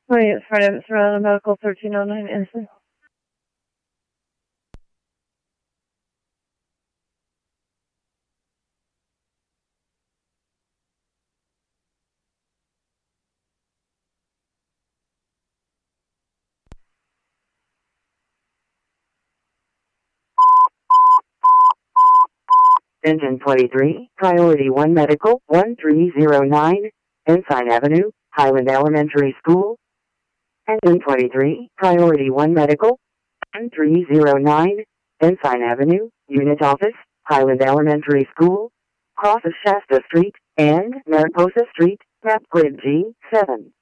Wait, Friday, Surrounding Medical 1309 Instant. Engine 23, Priority 1 Medical, 1309, Ensign Avenue, Highland Elementary School. Engine 23, Priority 1 Medical, 1309, Ensign Avenue, Unit Office, Highland Elementary School, cross of Shasta Street, and Mariposa Street, map grid G7.